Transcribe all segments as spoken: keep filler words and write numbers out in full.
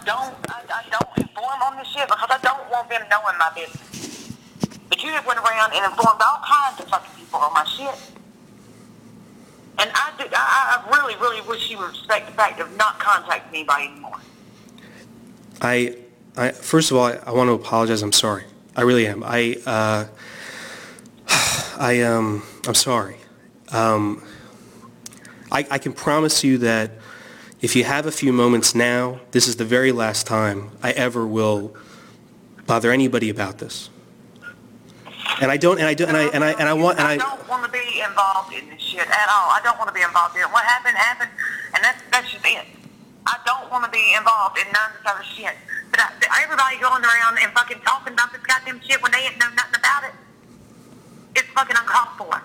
don't, I, I don't inform on this shit because I don't want them knowing my business. But you just went around and informed all kinds of fucking people on my shit. And I, did, I, I really, really wish you would respect the fact of not contacting anybody anymore. I, I first of all, I, I want to apologize. I'm sorry. I really am. I, uh, I, um, I'm sorry. Um, I, I can promise you that if you have a few moments now, this is the very last time I ever will bother anybody about this. And I don't, and I don't, and I, and I, and I want, and I. I don't want to be involved in this shit at all. I don't want to be involved in it. What happened, happened, and that's that's just it. I don't want to be involved in none of this other shit. But I, everybody going around and fucking talking about this goddamn shit when they ain't know nothing about it, it's fucking uncalled for.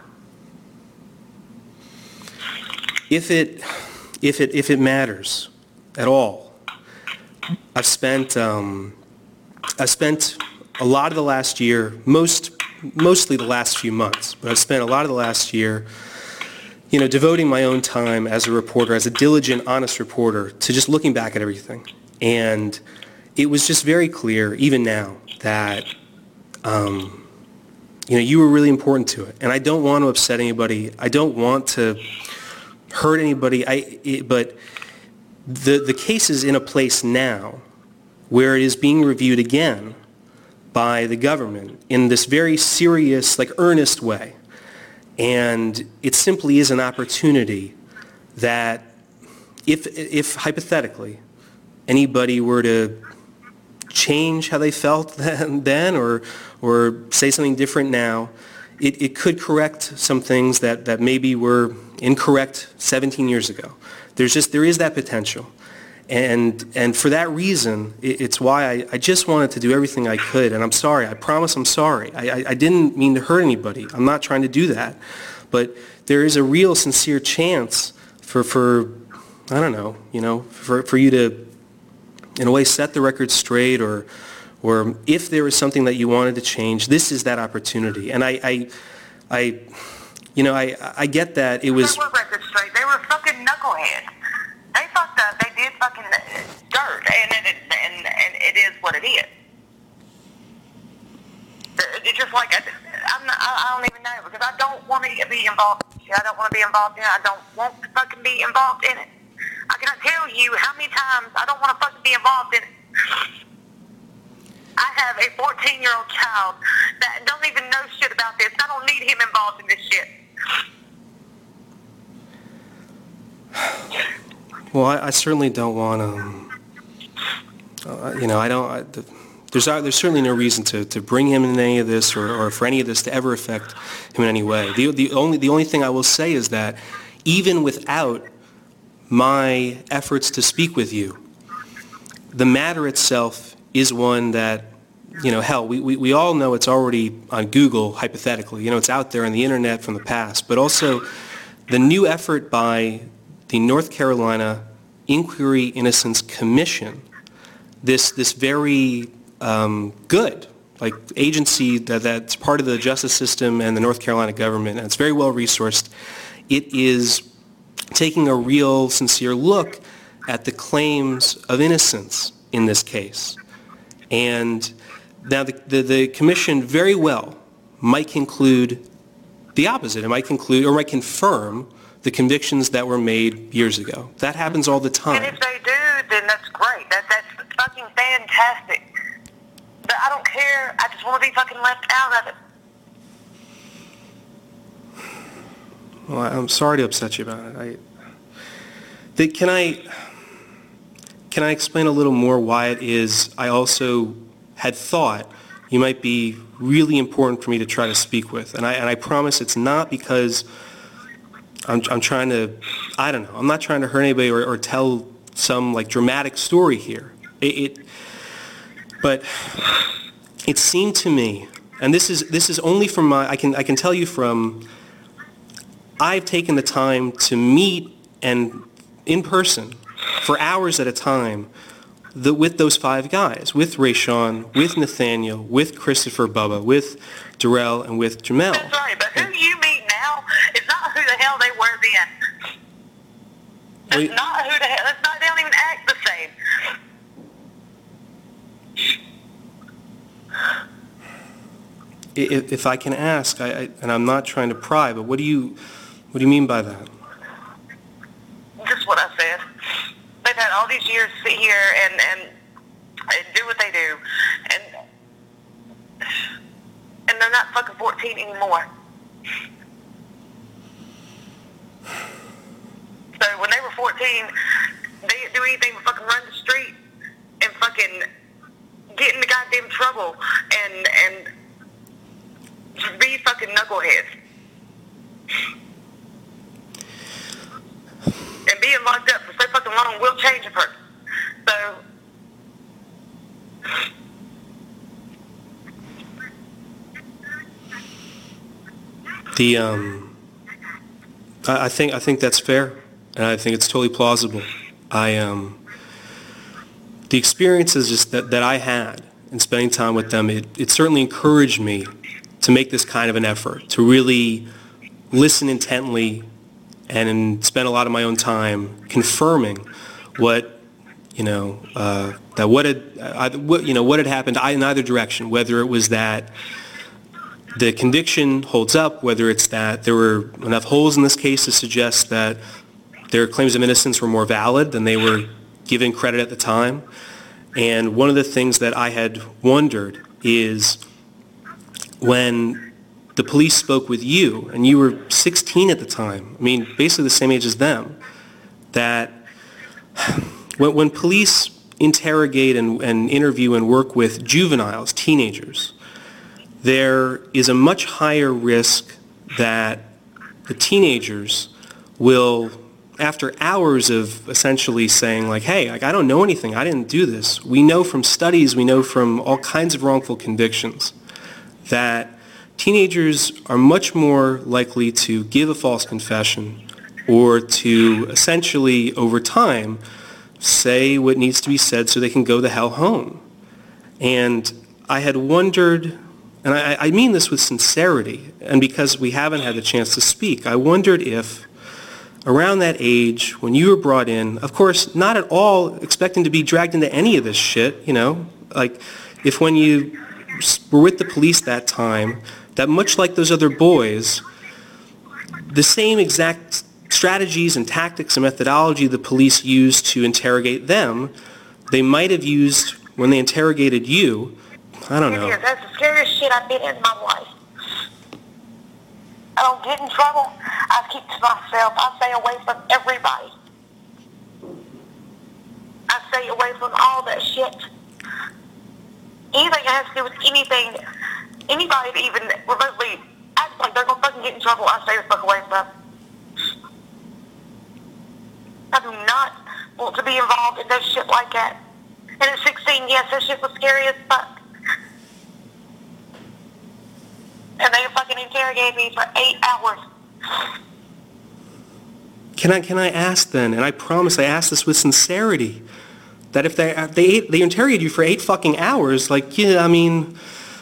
If it, if it, if it matters at all, I've spent, um, I've spent a lot of the last year, most. mostly the last few months, but I've spent a lot of the last year, you know, devoting my own time as a reporter, as a diligent, honest reporter, to just looking back at everything. And it was just very clear, even now, that, um, you know, you were really important to it. And I don't want to upset anybody. I don't want to hurt anybody. I, it, but the the case is in a place now where it is being reviewed again by the government in this very serious, like earnest way. And it simply is an opportunity that if, if hypothetically, anybody were to change how they felt then or, or say something different now, it, it could correct some things that, that maybe were incorrect seventeen years ago. There's just, there is that potential. And and for that reason, it, it's why I, I just wanted to do everything I could. And I'm sorry. I promise I'm sorry. I, I, I didn't mean to hurt anybody. I'm not trying to do that. But there is a real sincere chance for, for I don't know, you know, for, for you to, in a way, set the record straight, or or if there is something that you wanted to change, this is that opportunity. And I, I, I you know, I, I get that it was... They were record straight. They were fucking knuckleheads. They fucked up. They did fucking dirt, and it, and and it is what it is. It's just like I, I'm not, I don't even know, because I don't want to be involved. I don't want to be involved in it. I don't want to fucking be involved in it. I cannot tell you how many times I don't want to fucking be involved in it. I have a fourteen-year-old child that don't even know shit about this. I don't need him involved in this shit. Well, I, I certainly don't want to, uh, you know, I don't, I, the, there's there's certainly no reason to, to bring him in any of this, or, or for any of this to ever affect him in any way. The, the, only, the only thing I will say is that even without my efforts to speak with you, the matter itself is one that, you know, hell, we, we, we all know it's already on Google, hypothetically. You know, it's out there on the internet from the past. But also the new effort by the North Carolina Inquiry Innocence Commission, this this very um, good like agency that, that's part of the justice system and the North Carolina government, and it's very well resourced. It is taking a real, sincere look at the claims of innocence in this case. And now the, the, the commission very well might conclude the opposite. It might conclude, or might confirm, the convictions that were made years ago. That happens all the time. And if they do, then that's great. That, that's fucking fantastic. But I don't care. I just want to be fucking left out of it. Well, I'm sorry to upset you about it. I, the, can I can I explain a little more why it is I also had thought you might be really important for me to try to speak with? And I and I promise it's not because I'm, I'm trying to, I don't know, I'm not trying to hurt anybody or, or tell some like dramatic story here. It, it, but it seemed to me, and this is this is only from my, I can I can tell you from, I've taken the time to meet and in person for hours at a time the, with those five guys, with Rayshawn, with Nathaniel, with Christopher Bubba, with Darrell, and with Jamel. That's right, but who you meet now is not who the hell they were then. That's well, not who the hell, that's not, they don't even act the same. if, if I can ask, I, I, and I'm not trying to pry, but what do you, what do you mean by that? Just what I said. They've had all these years to sit here and, and, and do what they do. And, and they're not fucking fourteen anymore. So when they were fourteen, they didn't do anything but fucking run the street and fucking get into goddamn trouble and, and just be fucking knuckleheads. And being locked up for so fucking long will change a person. So, the um, I, I think I think that's fair, and I think it's totally plausible. I um, the experiences just that, that I had in spending time with them, it, it certainly encouraged me to make this kind of an effort, to really listen intently and spend a lot of my own time confirming what, you know, uh, that what had, uh, what, you know, what had happened in either direction, whether it was that the conviction holds up, whether it's that there were enough holes in this case to suggest that their claims of innocence were more valid than they were given credit at the time. And one of the things that I had wondered is when the police spoke with you, and you were sixteen at the time, I mean, basically the same age as them, that when, when police interrogate and, and interview and work with juveniles, teenagers, there is a much higher risk that the teenagers will, after hours of essentially saying like, hey, like, I don't know anything, I didn't do this. We know from studies, we know from all kinds of wrongful convictions that teenagers are much more likely to give a false confession or to essentially, over time, say what needs to be said so they can go the hell home. And I had wondered, and I, I mean this with sincerity, and because we haven't had the chance to speak, I wondered if around that age, when you were brought in, of course, not at all expecting to be dragged into any of this shit, you know, like if when you were with the police that time, that much like those other boys, the same exact strategies and tactics and methodology the police used to interrogate them, they might have used when they interrogated you. I don't know. That's the scariest shit I've been in my life. I don't get in trouble. I keep to myself. I stay away from everybody. I stay away from all that shit. Anything that has to do with anything, anybody that even remotely acts like they're going to fucking get in trouble, I stay the fuck away from. I do not want to be involved in that shit like that. And at sixteen, yes, that shit was scary as fuck. And they fucking interrogated me for eight hours. Can I can I ask then, and I promise I ask this with sincerity, that if they they ate, they interrogated you for eight fucking hours, like, yeah, I mean,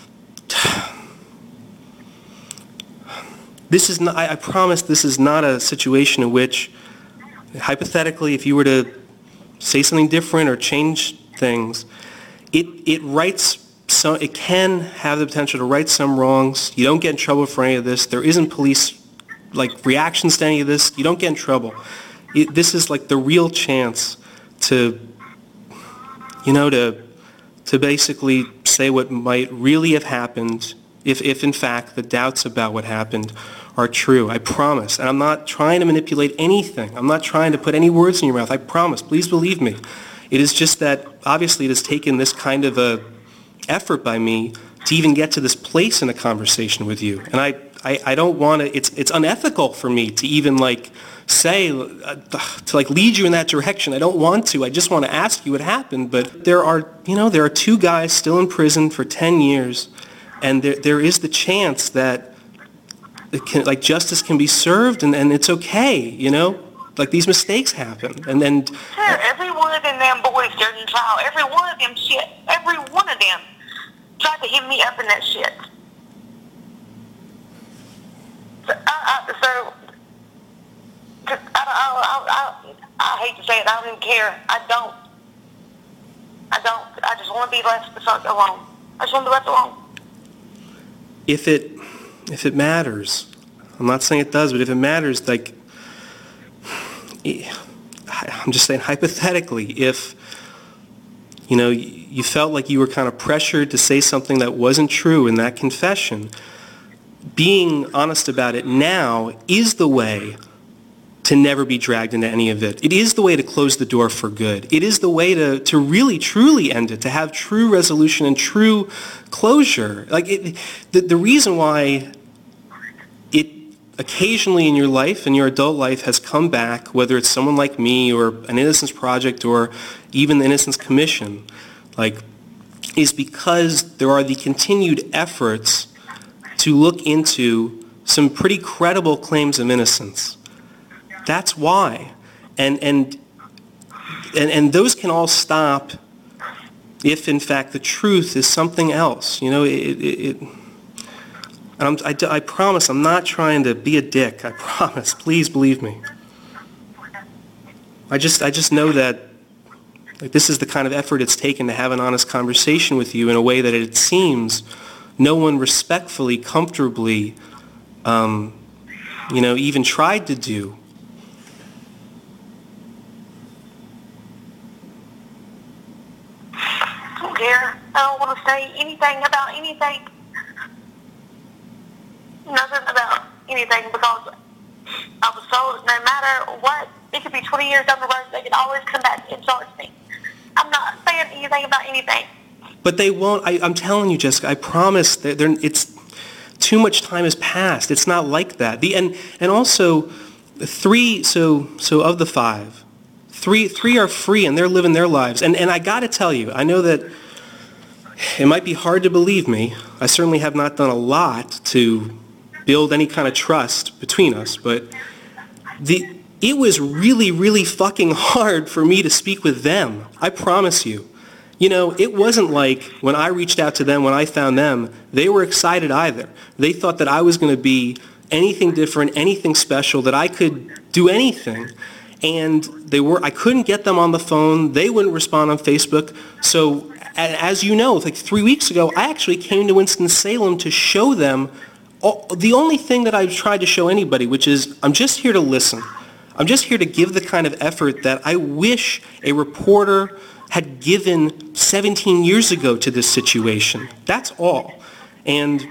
this is not, I, I promise this is not a situation in which, hypothetically, if you were to say something different or change things, it it rights. So it can have the potential to right some wrongs. You don't get in trouble for any of this. There isn't police like reactions to any of this. You don't get in trouble. It, this is like the real chance to, you know, to to basically say what might really have happened if, if in fact the doubts about what happened are true. I promise. And I'm not trying to manipulate anything. I'm not trying to put any words in your mouth. I promise. Please believe me. It is just that obviously it has taken this kind of a effort by me to even get to this place in a conversation with you. And I, I, I don't want to, it's it's unethical for me to even like say, uh, to like lead you in that direction. I don't want to. I just want to ask you what happened. But there are, you know, there are two guys still in prison for ten years, and there there is the chance that it can, like justice can be served, and, and it's okay, you know? Like these mistakes happen. And then... Sure, every one of them damn boys during the trial, every one of them shit, every one of them tried to hit me up in that shit. So, I, I, so I, I, I, I, I hate to say it, I don't even care. I don't. I don't. I just want to be left alone. I just want to be left alone. if it, if it matters, I'm not saying it does, but if it matters, like, I'm just saying hypothetically, if, you know, you felt like you were kind of pressured to say something that wasn't true in that confession, being honest about it now is the way to never be dragged into any of it. It is the way to close the door for good. It is the way to, to really, truly end it, to have true resolution and true closure. Like, it, the, the reason why it occasionally in your life, in your adult life, has come back, whether it's someone like me or an Innocence Project or even the Innocence Commission, like, is because there are the continued efforts to look into some pretty credible claims of innocence. That's why. And, and, and, and those can all stop if, in fact, the truth is something else. You know, it, it, it and I'm, I, I promise I'm not trying to be a dick. I promise. Please believe me. I just, I just know that, like, this is the kind of effort it's taken to have an honest conversation with you in a way that it seems no one respectfully, comfortably, um, you know, even tried to do. I don't care. I don't want to say anything about anything. Nothing about anything, because I was told no matter what, it could be twenty years down the road, they could always come back and charge me. I'm not saying anything about anything. But they won't. I, I'm telling you, Jessica, I promise that they're, it's too much time has passed. It's not like that. The, and, and also, three, so, so of the five, three, three are free and they're living their lives. And, and I got to tell you, I know that it might be hard to believe me. I certainly have not done a lot to build any kind of trust between us, but the, it was really, really fucking hard for me to speak with them. I promise you. You know, it wasn't like when I reached out to them, when I found them, they were excited either. They thought that I was going to be anything different, anything special, that I could do anything. And they were, I couldn't get them on the phone. They wouldn't respond on Facebook. So as you know, like three weeks ago, I actually came to Winston-Salem to show them all, the only thing that I've tried to show anybody, which is I'm just here to listen. I'm just here to give the kind of effort that I wish a reporter had given seventeen years ago to this situation. That's all. And,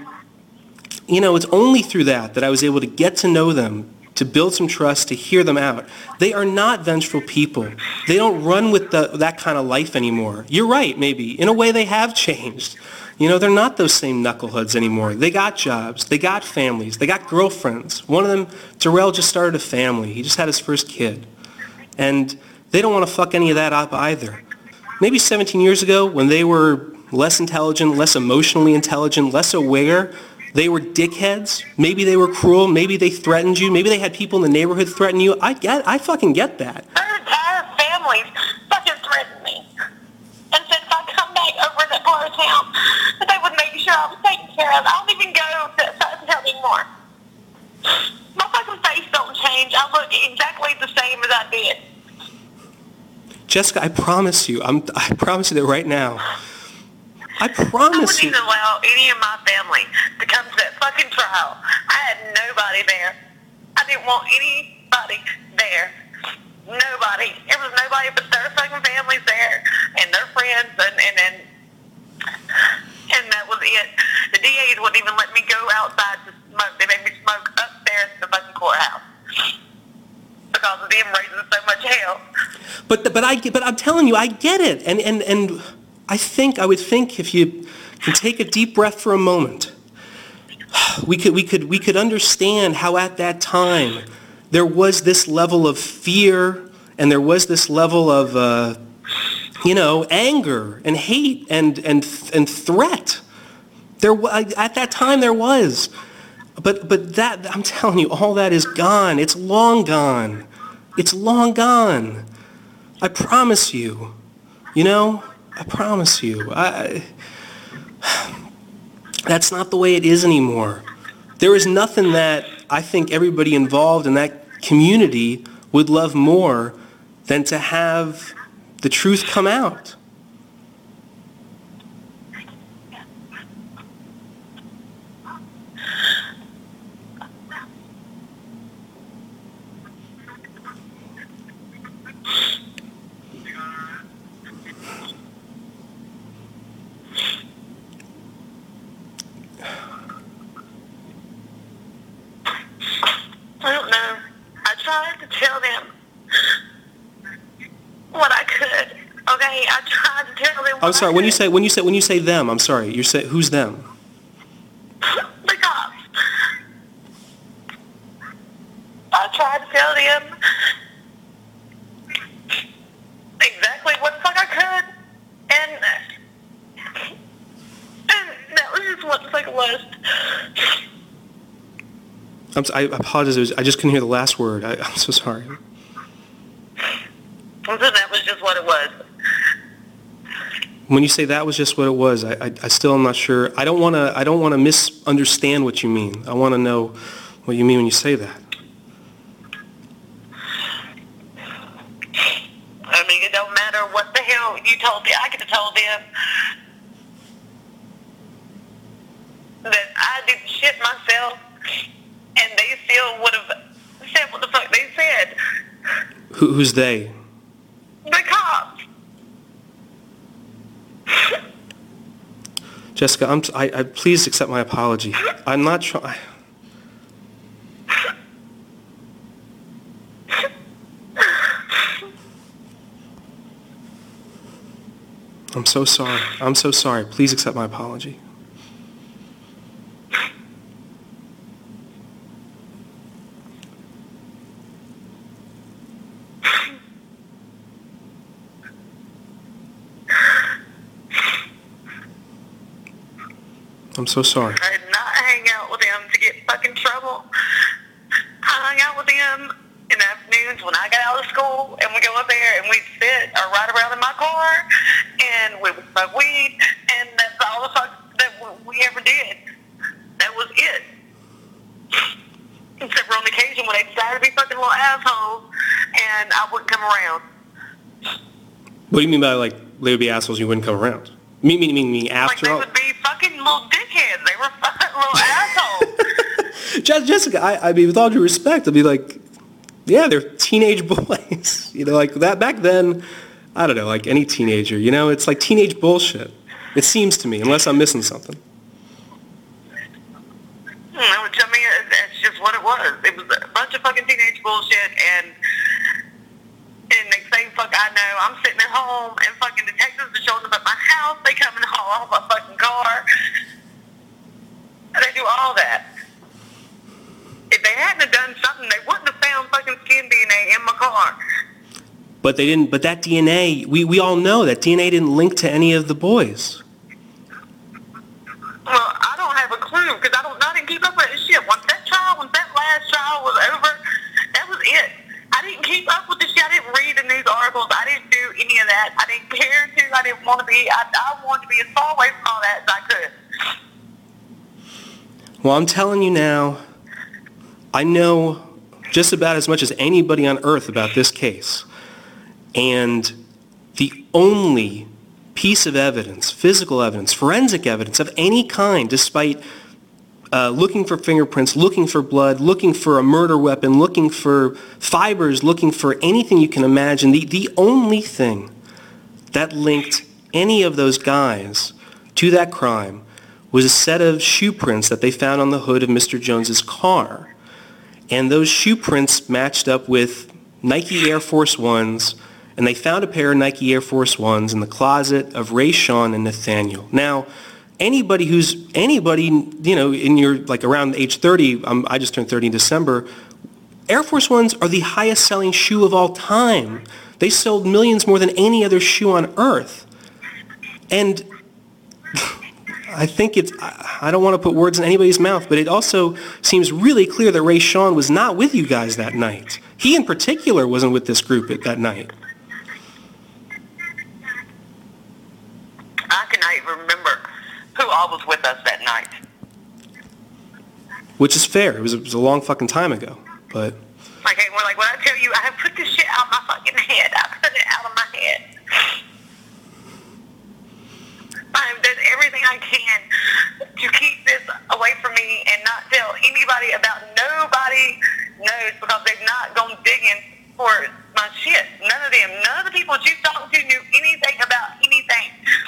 you know, it's only through that that I was able to get to know them, to build some trust, to hear them out. They are not vengeful people. They don't run with the, that kind of life anymore. You're right, maybe. In a way, they have changed. You know, they're not those same knuckleheads anymore. They got jobs. They got families. They got girlfriends. One of them, Darrell, just started a family. He just had his first kid. And they don't want to fuck any of that up either. Maybe seventeen years ago, when they were less intelligent, less emotionally intelligent, less aware, they were dickheads. Maybe they were cruel. Maybe they threatened you. Maybe they had people in the neighborhood threaten you. I get, I fucking get that. Their entire families fucking threatened me and said if I come back over to that part of town, that they would make sure I was taken care of. I don't even go to Sutton Town anymore. My fucking face don't change. I look exactly the same as I did. Jessica, I promise you, I'm, I promise you that right now. I promise you. I wouldn't you. even allow any of my family to come to that fucking trial. I had nobody there. I didn't want anybody there. Nobody. There was nobody but their fucking families there and their friends, and and and, and that was it. The D As wouldn't even let me go outside to smoke. They made me smoke upstairs in the fucking courthouse because of them raising so much hell. But but I but I'm telling you, I get it, and and and I think I would think if you can take a deep breath for a moment, we could we could we could understand how at that time there was this level of fear and there was this level of uh, you know, anger and hate and and and threat. There at that time there was, but but that I'm telling you, all that is gone. It's long gone. It's long gone. I promise you, you know, I promise you. I, that's not the way it is anymore. There is nothing that I think everybody involved in that community would love more than to have the truth come out. I tried to tell them. I'm sorry. When you say when you say when you say them, I'm sorry. You say who's them? The cops. I tried to tell them exactly what the fuck I could, and and that was just what the fuck it was. I'm, I apologize. It was, I just couldn't hear the last word. I, I'm so sorry. So that was just what it was. When you say that was just what it was, I, I, I still am not sure. I don't want to. I don't want to misunderstand what you mean. I want to know what you mean when you say that. I mean, it don't matter what the hell you told me. I could have told them that I did shit myself, and they still would have said what the fuck they said. Who, who's they? The cops. Jessica, I'm, I, I, please accept my apology. I'm not trying. I'm so sorry. I'm so sorry. Please accept my apology. I'm so sorry. I did not hang out with them to get fucking trouble. I hung out with them in the afternoons when I got out of school, and we go up there and we'd sit or ride around in my car, and we would smoke weed, and that's all the fuck that we ever did. That was it. Except for on occasion when they decided to be fucking little assholes, and I wouldn't come around. What do you mean by, like, they would be assholes you wouldn't come around? Me, me, me, me after like all? they would be fucking little dickheads. They were fucking little assholes. Jessica, I, I mean, with all due respect, I'd be like, yeah, they're teenage boys. You know, like that back then, I don't know, like any teenager, you know, it's like teenage bullshit. It seems to me, unless I'm missing something. I mean, that's just what it was. It was a bunch of fucking teenage bullshit, and and next thing fuck I know, I'm sitting at home, and fucking detectives are showing up at my house. They come and haul off my fucking car. And they do all that. If they hadn't have done something, they wouldn't have found fucking skin D N A in my car. But they didn't. But that D N A, we we all know that D N A didn't link to any of the boys. Well, I don't have a clue because I don't. I didn't keep up with that shit. Once that trial, once that last trial was over, that was it. I didn't keep up with the shit. I didn't read the news articles. I didn't do any of that. I didn't care to. I didn't want to be. I, I wanted to be as far away from all that as I could. Well, I'm telling you now, I know just about as much as anybody on earth about this case. And the only piece of evidence, physical evidence, forensic evidence of any kind, despite uh, looking for fingerprints, looking for blood, looking for a murder weapon, looking for fibers, looking for anything you can imagine, the, the only thing that linked any of those guys to that crime was a set of shoe prints that they found on the hood of Mister Jones's car. And those shoe prints matched up with Nike Air Force Ones, and they found a pair of Nike Air Force Ones in the closet of Ray Sean and Nathaniel. Now, anybody who's, anybody, you know, in your, like around age thirty, um, I just turned thirty in December, Air Force Ones are the highest selling shoe of all time. They sold millions more than any other shoe on earth. And I think it's, I don't want to put words in anybody's mouth, but it also seems really clear that Ray Sean was not with you guys that night. He in particular wasn't with this group at that night. I cannot even remember who all was with us that night. Which is fair. It was, it was a long fucking time ago, but... Like, well, like when I tell you, I have put this shit out of my fucking head. I put it out of my head. I've done everything I can to keep this away from me and not tell anybody about. Nobody knows because they've not gone digging for my shit. None of them. None of the people that you talked to knew anything about anything.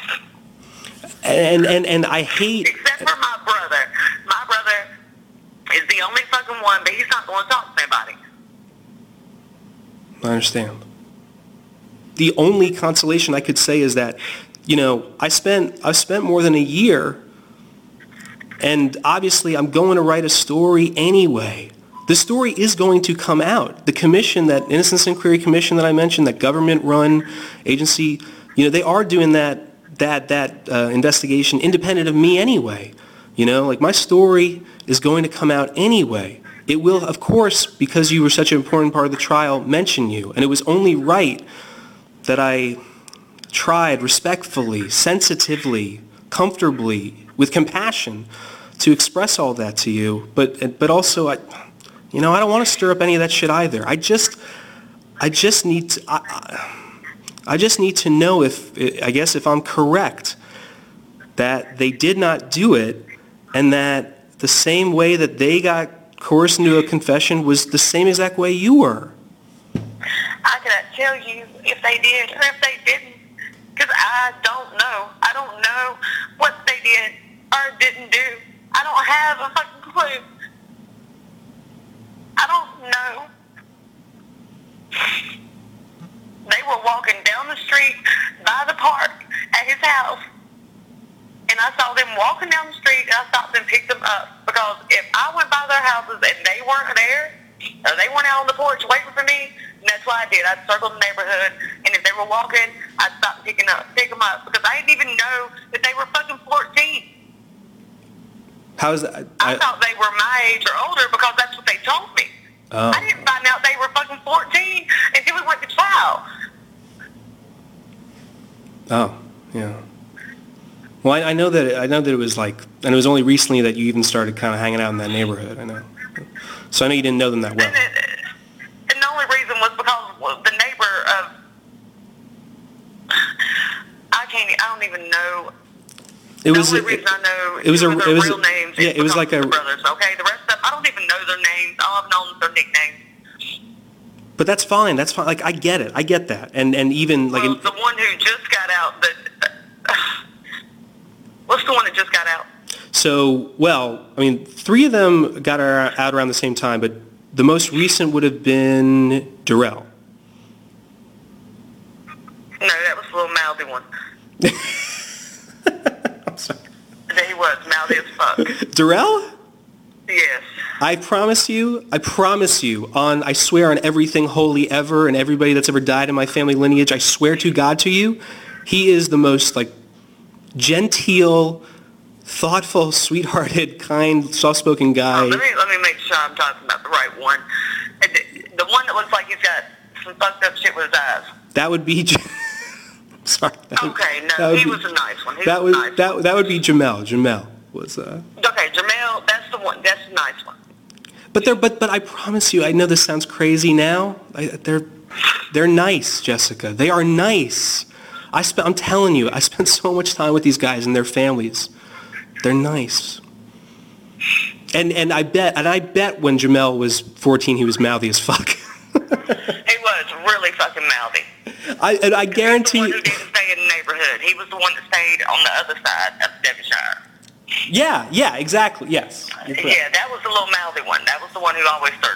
And, and, and I hate... Except for my brother. My brother is the only fucking one, but he's not going to talk to nobody. I understand. the only consolation I could say is that, you know, I spent I spent more than a year, and obviously I'm going to write a story anyway. The story is going to come out. The commission, that Innocence Inquiry Commission that I mentioned, that government-run agency, you know, they are doing that that that uh, investigation independent of me anyway. You know, like, my story is going to come out anyway. It will, of course, because you were such an important part of the trial, mention you. And it was only right that I tried respectfully, sensitively, comfortably, with compassion to express all that to you. But but also, I, you know, I don't want to stir up any of that shit either. I just, I just need to, I, I just need to know if, I guess, if I'm correct, that they did not do it, and that the same way that they got coerced into a confession was the same exact way you were. I cannot tell you if they did or if they didn't, because I don't know. I don't know what they did or didn't do. I don't have a fucking clue. I don't know. They were walking down the street by the park at his house, and I saw them walking down the street, and I stopped and picked them up, because if I went by their houses and they weren't there, or they weren't out on the porch waiting for me, that's what I did. I'd circle the neighborhood, and if they were walking, I'd stop picking up, pick them up, because I didn't even know that they were fucking fourteen. How is that? I, I thought they were my age or older, because that's what they told me. Oh. I didn't find out they were fucking fourteen until we went to trial. Oh, yeah. Well, I, I know that I know that it was like, and it was only recently that you even started kind of hanging out in that neighborhood. I know. So I know you didn't know them that well. And, it, and the only reason was because the neighbor of, I can't, I don't even know. It the was. only It, reason I know it was who a. their It was real a, names yeah. is It was because like a. of the brothers. Okay, the rest of them, I don't even know their names. All I've known is their nicknames. But that's fine. That's fine. Like, I get it. I get that. And and even like. Well, in, the one who just got out. That. Uh, what's the one that just got out? So, well, I mean, three of them got out around the same time, but the most recent would have been Darrell. No, that was the little mouthy one. I'm sorry. He was mouthy as fuck. Darrell? Yes. I promise you, I promise you, on, I swear on everything holy ever and everybody that's ever died in my family lineage, I swear to God to you, he is the most, like, genteel, thoughtful, sweethearted, kind, soft-spoken guy. Oh, let me let me make sure I'm talking about the right one. The, the one that looks like he's got some fucked up shit with his eyes. That would be... Sorry. That Okay, would, no, he be, was a nice one. He that was would a nice that one. that would be Jamel. Jamel was. Uh, Okay, Jamel, that's the one. That's a nice one. but they're but but I promise you, I know this sounds crazy now. I, they're they're nice, Jessica. They are nice. I spent. I'm telling you, I spent so much time with these guys and their families. They're nice. And and I bet and I bet when Jamel was fourteen, he was mouthy as fuck. He was really fucking mouthy. I and I guarantee. He was the one who didn't stay in the neighborhood. He was the one that stayed on the other side of Devonshire. Yeah, yeah, exactly. Yes. You're correct. Yeah, that was the little mouthy one. That was the one who always stirred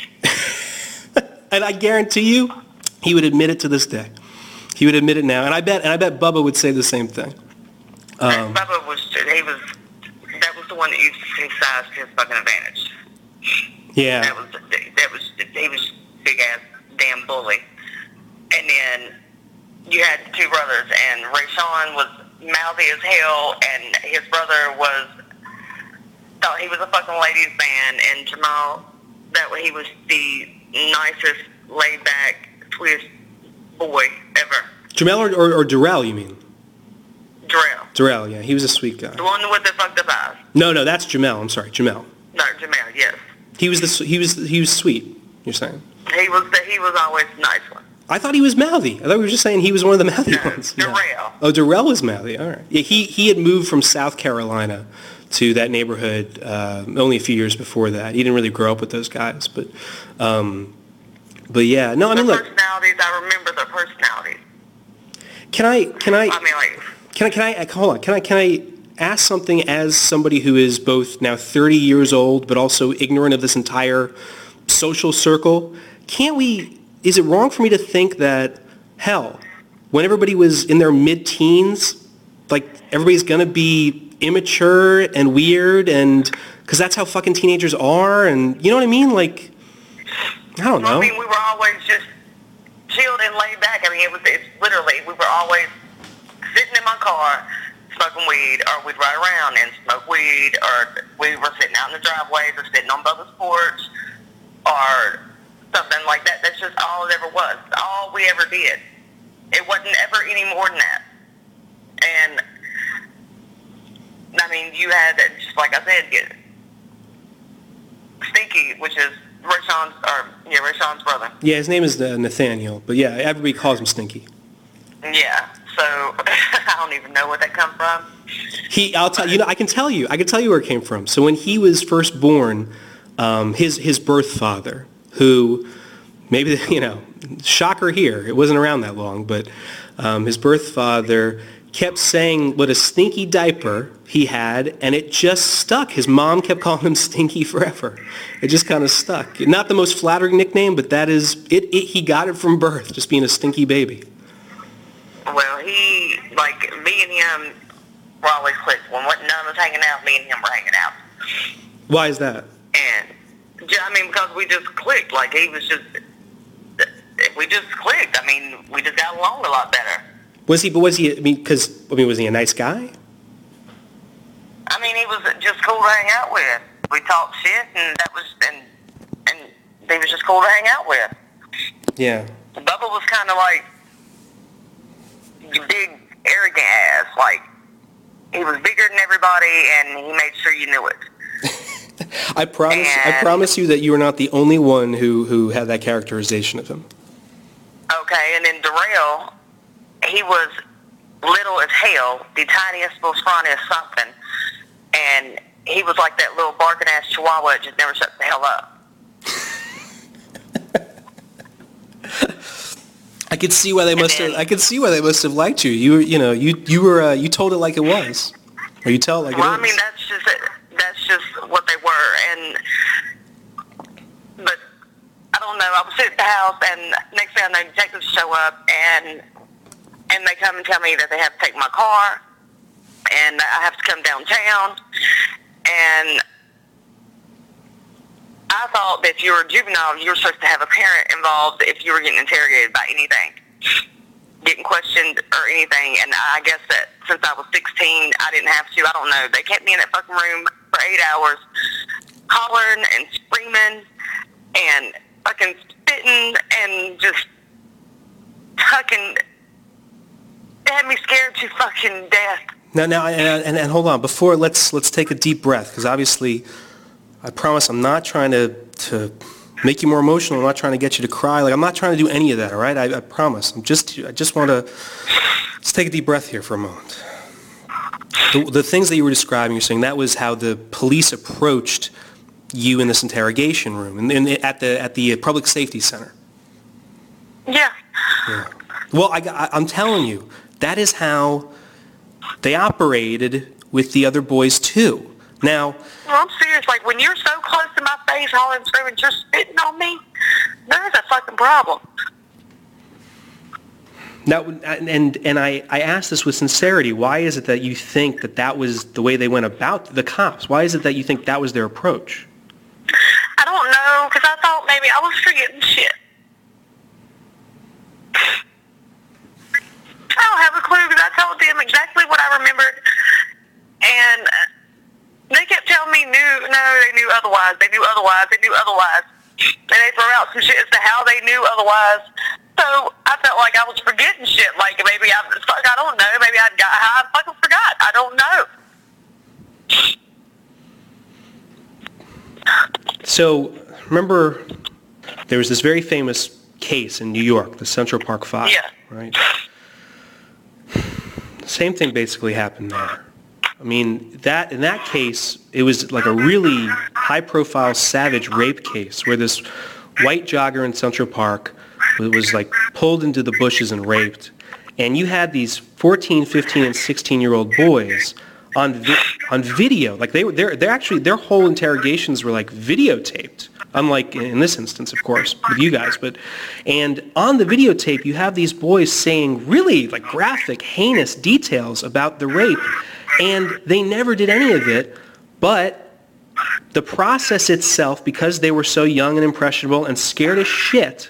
shit. And I guarantee you, he would admit it to this day. He would admit it now, and I bet, and I bet Bubba would say the same thing. Um, Bubba was, he was, that was the one that used his size to his fucking advantage. yeah. That was, that was, he was big ass damn bully. And then you had two brothers, and Rayshawn was mouthy as hell, and his brother was, thought he was a fucking ladies man, and Jamal, that way he was the nicest, laid back, sweetest boy ever. Jamel or, or, or Darrell, you mean? Darrell. Darrell, yeah, he was a sweet guy. The one with the fucked up eyes. No, no, that's Jamel. I'm sorry, Jamel. No, Jamal, yes. He was the he was he was sweet. You're saying? He was the, he was always the nice one. I thought he was mouthy. I thought we were just saying he was one of the mouthy No, ones. Darrell. Yeah. Oh, Darrell was mouthy. All right. Yeah, he he had moved from South Carolina to that neighborhood uh, only a few years before that. He didn't really grow up with those guys, but um, but yeah. No, I mean, the look. personalities, I remember their personalities. Can I can I? I mean, like, Can I, can I, hold on, can I, can I ask something as somebody who is both now thirty years old, but also ignorant of this entire social circle? Can't we, is it wrong for me to think that, hell, when everybody was in their mid-teens, like, everybody's going to be immature and weird, and because that's how fucking teenagers are, and you know what I mean? Like, I don't know. I mean, we were always just chilled and laid back. I mean, it was it's literally, we were always sitting in my car smoking weed, or we'd ride around and smoke weed, or we were sitting out in the driveways or sitting on Bubba's porch, or something like that. That's just all it ever was. All we ever did. It wasn't ever any more than that. And, I mean, you had, just like I said, get Stinky, which is Rashawn's, or, yeah, Rashawn's brother. Yeah, his name is uh, Nathaniel, but yeah, everybody calls him Stinky. Yeah, so I don't even know where that come from. He, I'll tell you, know, I can tell you, I can tell you where it came from. So when he was first born, um, his his birth father, who, maybe, you know, shocker here, it wasn't around that long, but um, his birth father kept saying what a stinky diaper he had, and it just stuck. His mom kept calling him Stinky forever. It just kind of stuck. Not the most flattering nickname, but that is, it, it. He got it from birth, just being a stinky baby. Well, he, like, me and him were always clicked. When none was hanging out, me and him were hanging out. Why is that? And, I mean, because we just clicked. Like, he was just, we just clicked. I mean, we just got along a lot better. Was he, but was he, I mean, because, I mean, was he a nice guy? I mean, he was just cool to hang out with. We talked shit, and that was, and, and he was just cool to hang out with. Yeah. Bubba was kind of like, big, arrogant ass. Like, he was bigger than everybody, and he made sure you knew it. I promise. And, I promise you that you are not the only one who, who had that characterization of him. Okay, and then Darrell, he was little as hell, the tiniest, little scrawniest something, and he was like that little barking ass chihuahua that just never shuts the hell up. I could see why they must then, have. I could see why they must have liked you. You, you know, you you were uh, you told it like it was, or you tell it like well, it is. I mean, that's just that's just what they were, and but I don't know. I was sitting at the house, and next thing I know, detectives show up, and and they come and tell me that they have to take my car, and I have to come downtown, and I thought that if you were a juvenile, you were supposed to have a parent involved if you were getting interrogated by anything, getting questioned or anything. And I guess that since I was sixteen, I didn't have to. I don't know. They kept me in that fucking room for eight hours, hollering and screaming and fucking spitting and just fucking, it had me scared to fucking death. Now, now, and, and, and hold on. Before, let's let's take a deep breath, because obviously, I promise I'm not trying to, to make you more emotional. I'm not trying to get you to cry. Like, I'm not trying to do any of that, all right? I, I promise. I'm just, I just want to, let's take a deep breath here for a moment. The, the things that you were describing, you're saying that was how the police approached you in this interrogation room, and, and at the at the public safety center. Yeah. Yeah. Well, I, I, I'm telling you, that is how they operated with the other boys too. Now, well, I'm serious. Like, when you're so close to my face, hollering, screaming, you're spitting on me, there's a fucking problem. now, and and I, I ask this with sincerity. Why is it that you think that that was the way they went about the cops? Why is it that you think that was their approach? I don't know, because I thought maybe I was forgetting shit. I don't have a clue, because I told them exactly what I remembered, and they kept telling me, "Knew, no, they knew otherwise. They knew otherwise. They knew otherwise." And they threw out some shit as to how they knew otherwise. So I felt like I was forgetting shit. Like, maybe I, fuck, I don't know. Maybe I got high. I fucking forgot. I don't know. So, remember, there was this very famous case in New York, the Central Park Five, Yeah. right? The same thing basically happened there. I mean, that in that case, it was like a really high-profile, savage rape case where this white jogger in Central Park was like pulled into the bushes and raped. And you had these fourteen, fifteen, and sixteen-year-old boys on vi- on video. Like they were, they're, they're actually, their whole interrogations were like videotaped unlike in this instance, of course, with you guys. But and on the videotape, you have these boys saying really like graphic, heinous details about the rape, and they never did any of it. But the process itself, because they were so young and impressionable and scared as shit,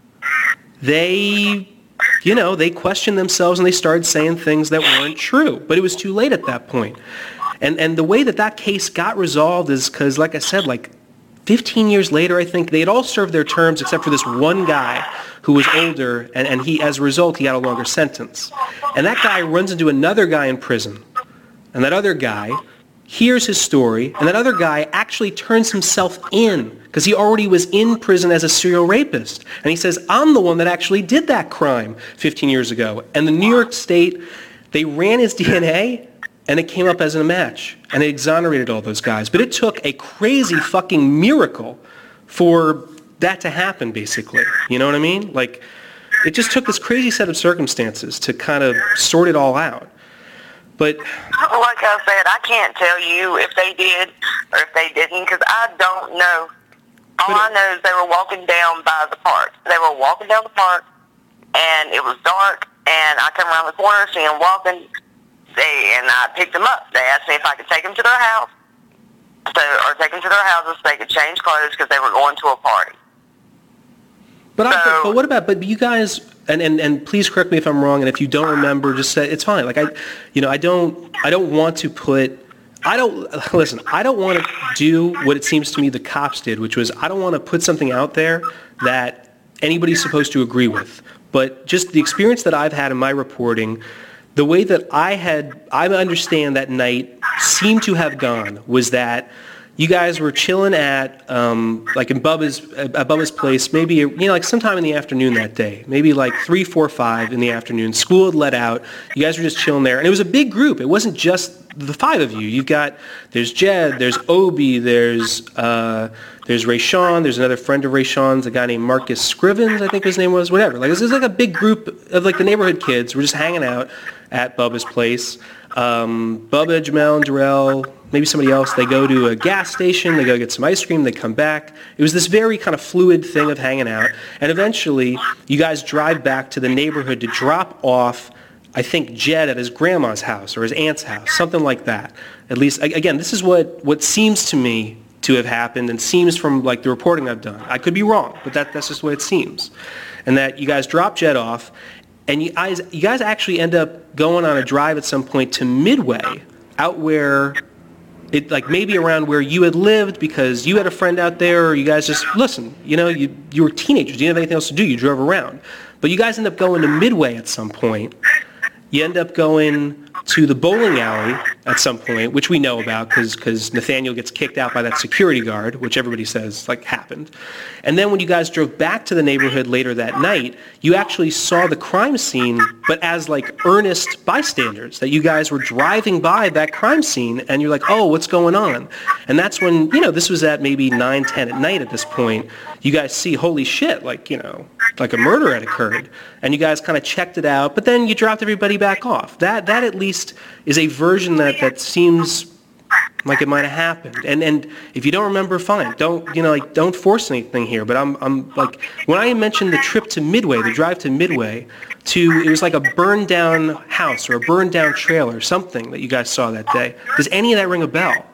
they, you know, they questioned themselves and they started saying things that weren't true. But it was too late at that point. And and the way that that case got resolved is because, like I said, like fifteen years later, I think, they had all served their terms except for this one guy who was older, and, and he, as a result, he got a longer sentence. And that guy runs into another guy in prison. And that other guy hears his story, and that other guy actually turns himself in because he already was in prison as a serial rapist. And he says, I'm the one that actually did that crime fifteen years ago. And the New York State, they ran his D N A, and it came up as a match, and it exonerated all those guys. But it took a crazy fucking miracle for that to happen, basically. You know what I mean? Like, it just took this crazy set of circumstances to kind of sort it all out. But like I said, I can't tell you if they did or if they didn't, because I don't know. All I know is they were walking down by the park. They were walking down the park, and it was dark, and I come around the corner, see them walking. They, and I picked them up. They asked me if I could take them to their house, so, or take them to their houses so they could change clothes because they were going to a party. But, so, I, but what about, but you guys, and, and, and please correct me if I'm wrong, and if you don't remember, just say, it's fine. Like, I, you know, I don't, I don't want to put, I don't, listen, I don't want to do what it seems to me the cops did, which was, I don't want to put something out there that anybody's supposed to agree with. But just the experience that I've had in my reporting, the way that I had, I understand that night seemed to have gone was that you guys were chilling at, um, like in Bubba's, at Bubba's place, maybe, you know, like sometime in the afternoon that day, maybe like three, four, five in the afternoon. School had let out. You guys were just chilling there. And it was a big group. It wasn't just the five of you. You've got, there's Jed, there's Obi, there's, uh, there's Rayshawn, there's another friend of Rayshawn's, a guy named Marcus Scrivens, I think his name was, whatever. Like, this is like a big group of like the neighborhood kids. We're just hanging out at Bubba's place. Um, Bubba, Jamel, and Darrell, maybe somebody else, they go to a gas station, they go get some ice cream, they come back. It was this very kind of fluid thing of hanging out. And eventually, you guys drive back to the neighborhood to drop off, I think, Jed at his grandma's house or his aunt's house, something like that. At least, again, this is what, what seems to me to have happened and seems from like the reporting I've done. I could be wrong, but that, that's just what it seems. And that you guys drop Jed off, and you guys, you guys actually end up going on a drive at some point to Midway, out where, it like maybe around where you had lived because you had a friend out there, or you guys just, listen, you know, you, you were teenagers, you didn't have anything else to do, you drove around. But you guys end up going to Midway at some point. You end up going to the bowling alley at some point, which we know about because because Nathaniel gets kicked out by that security guard, which everybody says like happened. And then when you guys drove back to the neighborhood later that night, you actually saw the crime scene, but as like earnest bystanders, that you guys were driving by that crime scene and you're like, oh, what's going on? And that's when, you know, this was at maybe nine, ten at night at this point. You guys see, holy shit, like, you know, like a murder had occurred. And you guys kind of checked it out, but then you dropped everybody back off. That that at least is a version that, that seems like it might have happened. And and if you don't remember, fine. Don't, you know, like, don't force anything here. But I'm I'm like, when I mentioned the trip to Midway, the drive to Midway, to, it was like a burned down house or a burned down trailer, something that you guys saw that day. Does any of that ring a bell?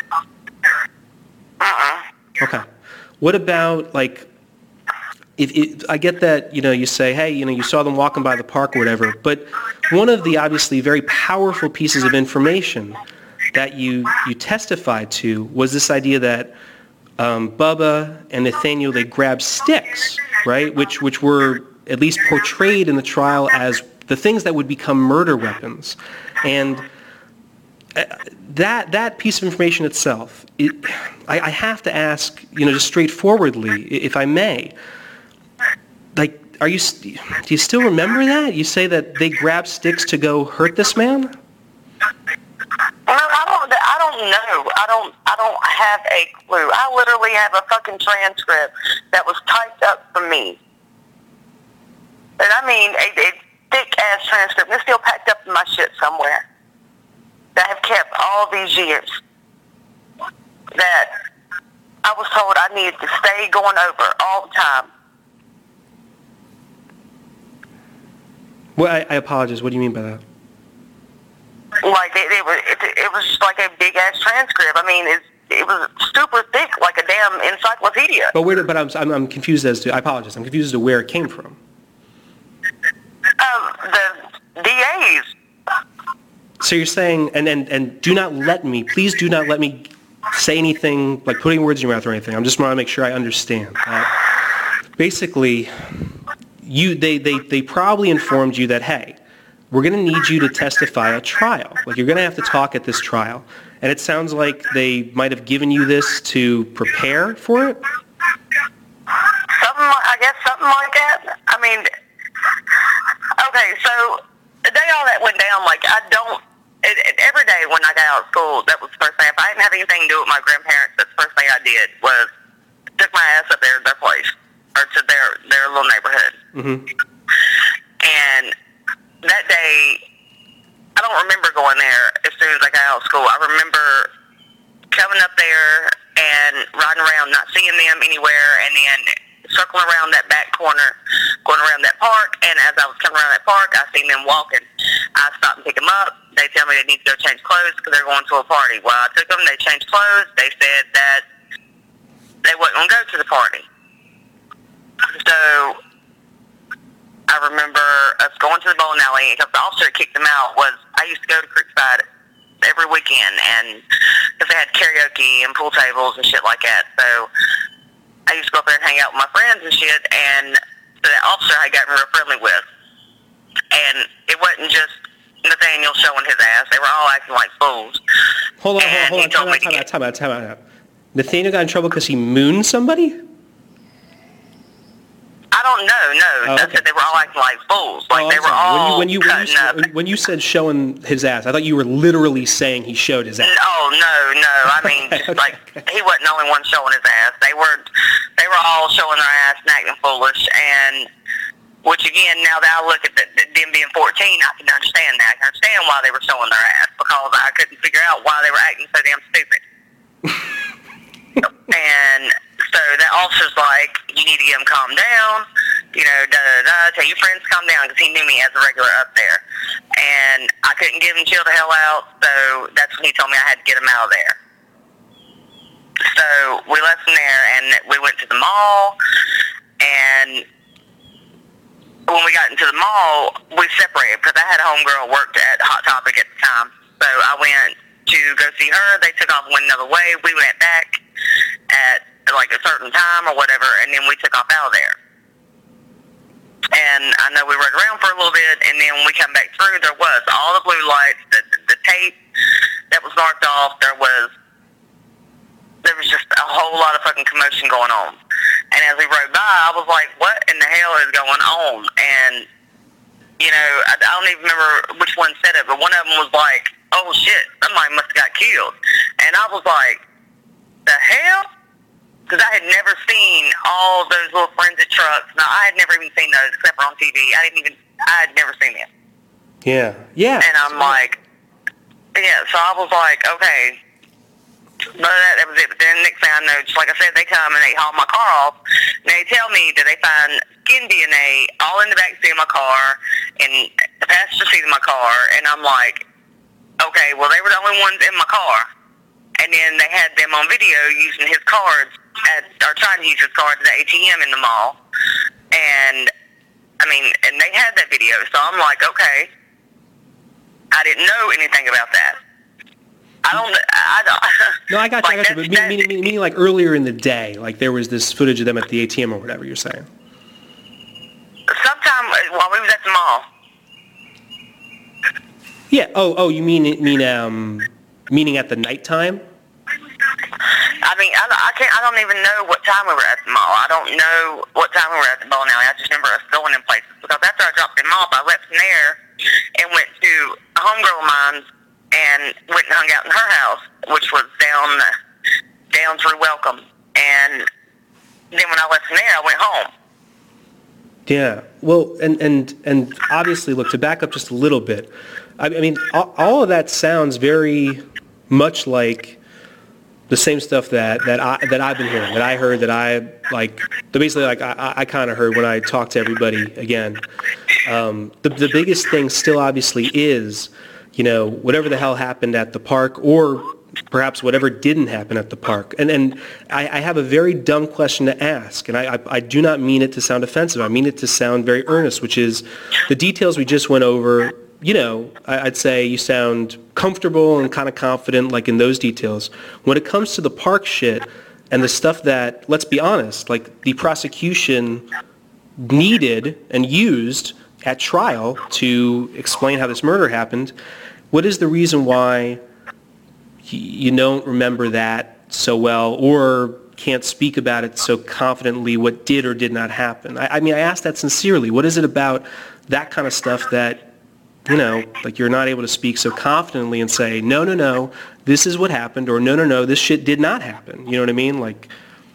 Uh-uh. Okay. What about, like, if it, I get that, you know, you say, hey, you know, you saw them walking by the park or whatever, but one of the obviously very powerful pieces of information that you, you testified to was this idea that um, Bubba and Nathaniel, they grabbed sticks, right, which which were at least portrayed in the trial as the things that would become murder weapons. And that that piece of information itself, it, I, I have to ask, you know, just straightforwardly, if I may, like, are you, do you still remember that? You say that they grabbed sticks to go hurt this man? Well, I don't, I don't know. I don't, I don't have a clue. I literally have a fucking transcript that was typed up for me. And I mean, a, a thick-ass transcript. It's still packed up in my shit somewhere. That I have kept all these years. That I was told I needed to stay going over all the time. Well, I, I apologize. What do you mean by that? Like, it, it was it, it was just like a big-ass transcript. I mean, it's, it was super thick, like a damn encyclopedia. But where? But I'm, I'm I'm confused as to. I apologize. I'm confused as to where it came from. Um, the D As. So you're saying, and, and, and do not let me, please do not let me say anything, like putting words in your mouth or anything. I'm just want to make sure I understand. Uh, basically, you they, they, they probably informed you that, hey, we're going to need you to testify at trial. Like, you're going to have to talk at this trial. And it sounds like they might have given you this to prepare for it? Something, I guess something like that. I mean, okay, so the day all that went down, like, I don't, it, it, every day when I got out of school, that was the first thing. If I didn't have anything to do with my grandparents, that's the first thing I did was took my ass up there to their place, or to their, their little neighborhood. Mm-hmm. And that day, I don't remember going there as soon as I got out of school. I remember coming up there and riding around, not seeing them anywhere, and then circling around that back corner, going around that park, and as I was coming around that park, I seen them walking. I stopped and picked them up. They tell me they need to go change clothes because they're going to a party. Well, I took them, they changed clothes. They said that they wasn't going to go to the party. So I remember us going to the bowling alley, because the officer that kicked them out was, I used to go to Creekside every weekend, and because they had karaoke and pool tables and shit like that. So I used to go up there and hang out with my friends and shit, and so that officer I got me real friendly with. And it wasn't just Nathaniel showing his ass. They were all acting like fools. Hold on, and hold on, hold on, time out, time out, time out, time out. Nathaniel got in trouble because he mooned somebody? I don't know, no. Oh, That's okay. it. They were all acting like fools. Like, Oh, they I'm were sorry. all when you, when you, when you, cutting when, up. when you said showing his ass, I thought you were literally saying he showed his ass. Oh, no, no. I mean, Okay, just okay, like, okay. he wasn't the only one showing his ass. They were, they were all showing their ass and acting foolish. And, which again, now that I look at the, them being fourteen, I can understand that. I can understand why they were showing their ass, because I couldn't figure out why they were acting so damn stupid. And so that officer's like, you need to get him calm down, you know, da da da, tell your friends to calm down, because he knew me as a regular up there. And I couldn't get him chill the hell out, so that's when he told me I had to get him out of there. So we left him there, and we went to the mall, and when we got into the mall, we separated, because I had a homegirl who worked at Hot Topic at the time. So I went to go see her. They took off and went another way. We went back at like a certain time or whatever, and then we took off out of there. And I know we rode around for a little bit, and then when we come back through, there was all the blue lights, the, the tape that was marked off. There was there was just a whole lot of fucking commotion going on. And as we rode by, I was like, what in the hell is going on? And, you know, I, I don't even remember which one said it, but one of them was like, oh shit, somebody must have got killed. And I was like, the hell? Because I had never seen all those little forensic trucks. Now, I had never even seen those except for on T V. I didn't even, I had never seen them. Yeah, yeah. And I'm like, yeah, so I was like, okay. But that, that was it. But then the next thing I know, just like I said, they come and they haul my car off. And they tell me that they find skin D N A all in the back seat of my car and the passenger seat of my car. And I'm like, okay, well, they were the only ones in my car. And then they had them on video using his cards, at, or trying to use his cards at the A T M in the mall. And, I mean, and they had that video. So I'm like, okay, I didn't know anything about that. I don't, I don't. No, I got you, like I got you. But meaning, meaning, meaning like earlier in the day, like there was this footage of them at the A T M or whatever you're saying. Sometime while we was at the mall. Yeah. Oh, oh, you mean mean um, meaning at the nighttime? I mean, I, I can't. I don't even know what time we were at the mall. I don't know what time we were at the bowling alley. I just remember us going in places, because after I dropped them off, I left them there and went to a homegirl of mine and went and hung out in her house, which was down down through Welcome. And then when I left from there, I went home. Yeah. Well, and and and obviously, look, to back up just a little bit, I, I mean, all, all of that sounds very much like the same stuff that, that I that I've been hearing, that I heard, that I like, that basically like I, I kind of heard when I talked to everybody again. Um, the the biggest thing still obviously is, you know, whatever the hell happened at the park, or perhaps whatever didn't happen at the park. And and I, I have a very dumb question to ask, and I, I I do not mean it to sound offensive. I mean it to sound very earnest, which is the details we just went over. You know, I'd say you sound comfortable and kind of confident, like in those details. When it comes to the park shit and the stuff that, let's be honest, like the prosecution needed and used at trial to explain how this murder happened, what is the reason why you don't remember that so well, or can't speak about it so confidently, what did or did not happen? I, I mean, I ask that sincerely. What is it about that kind of stuff that, you know, like you're not able to speak so confidently and say, no, no, no, this is what happened, or no, no, no, this shit did not happen. You know what I mean? Like,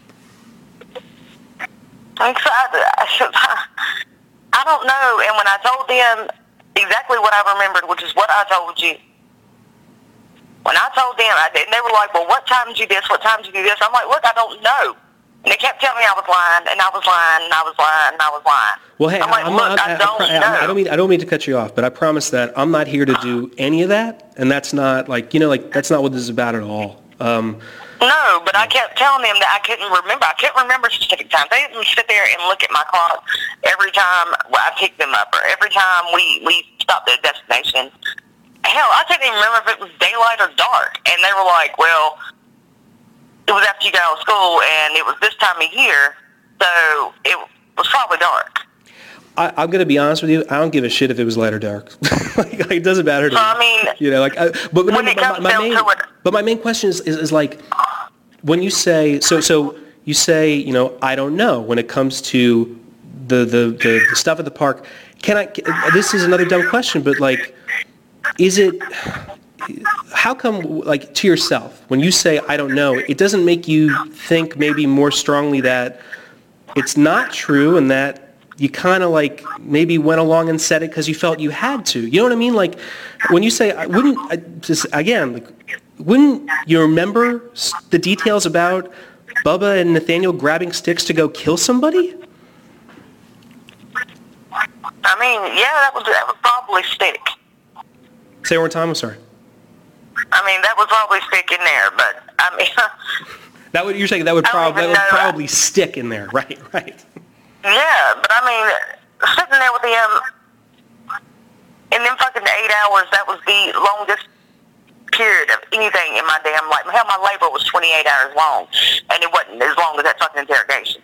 I, I don't know. And when I told them exactly what I remembered, which is what I told you, when I told them, I, and they were like, well, what time did you do this? What time did you do this? I'm like, look, I don't know. And they kept telling me I was lying, and I was lying, and I was lying, and I was lying. Well, hey, I'm like, I'm look, not, I, I, don't I, know. I, I don't mean I don't mean to cut you off, but I promise that I'm not here to do any of that, and that's not like you know like that's not what this is about at all. Um, no, but I kept telling them that I couldn't remember. I couldn't remember specific times. They didn't sit there and look at my clock every time I picked them up, or every time we we stopped at a destination. Hell, I couldn't even remember if it was daylight or dark, and they were like, well, it was after you got out of school, and it was this time of year, so it was probably dark. I, I'm going to be honest with you. I don't give a shit if it was light or dark. like, like, it doesn't matter to so, me. I mean, you know, like, I, but, when my, it comes my, my down main, to it, but my main question is, is, is like, when you say, so, so you say, you know, I don't know when it comes to the, the, the, the stuff at the park. Can I? This is another dumb question, but like, is it? How come, like, to yourself, when you say, I don't know, it doesn't make you think maybe more strongly that it's not true and that you kind of, like, maybe went along and said it because you felt you had to? You know what I mean? Like, when you say, I wouldn't, I just, again, like, wouldn't you remember the details about Bubba and Nathaniel grabbing sticks to go kill somebody? I mean, yeah, that was, that would probably stick. Say it one more time, I'm sorry. I mean, that would probably stick in there, but I mean, that would you're saying that would, prob- that would probably stick in there, right? Right. Yeah, but I mean, sitting there with him in them fucking eight hours, that was the longest period of anything in my damn life. Hell, my labor was twenty-eight hours long, and it wasn't as long as that fucking interrogation.